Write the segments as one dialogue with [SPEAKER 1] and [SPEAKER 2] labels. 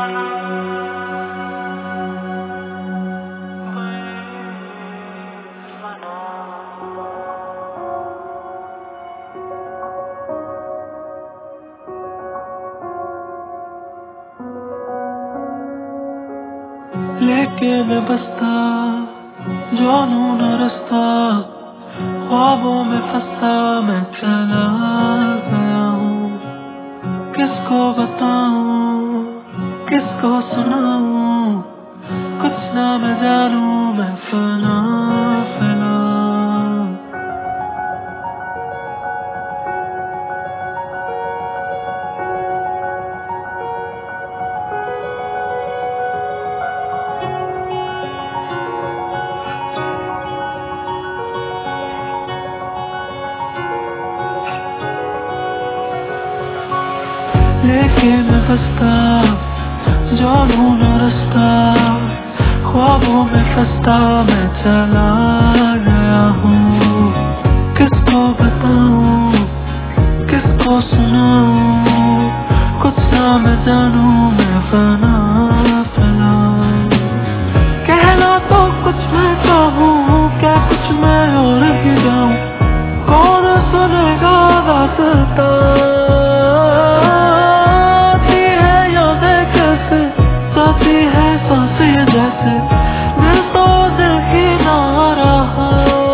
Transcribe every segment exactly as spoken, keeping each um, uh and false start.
[SPEAKER 1] लेके मैं बसता जानू न रास्ता, ख्वाबों में फंसा मैं चला गया हूँ। किसको बताऊँ किसको सुनाऊँ, कुछ ना मैं जानू मैं फना फना। लेके मैं बसता जानू न रास्ता, ख्वाबों में फंसता मैं चला गया हूँ। किसको बताऊँ किसको सुनाऊँ, कुछ ना मैं जानू मैं फना फना। कहना तो कुछ मैं चाहूँ, क्या कुछ मैं और ही जाऊँ, कौन सुनेगा दास्तां। है सांसें जैसे दिल तो दिल ही ना रहा।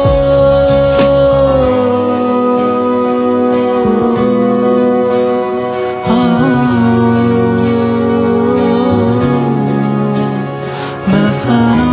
[SPEAKER 1] मैं फना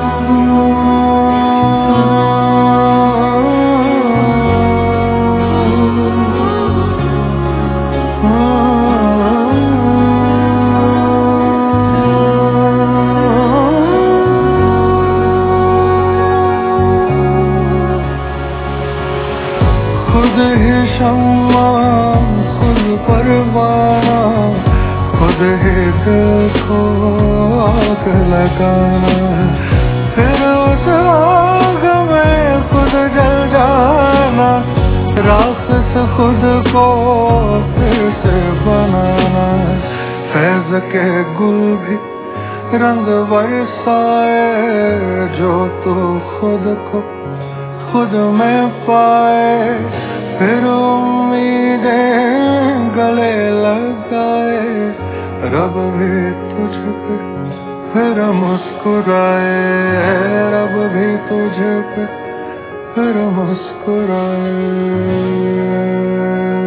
[SPEAKER 1] खुद ही शम्मा खुद परवाना, खुद ही दिल को आग लगाना, फिर उस आग में खुद जल जाना, राख से खुद को फिर से बनाना। फैज़ के गुल भी रंग बरसाए, जो तू खुद को खुद में पाए, फिर उम्मीदें गले लगाए। रब भी तुझ पे फिर मुस्कुराए, रब भी तुझ पे फिर मुस्कुराए।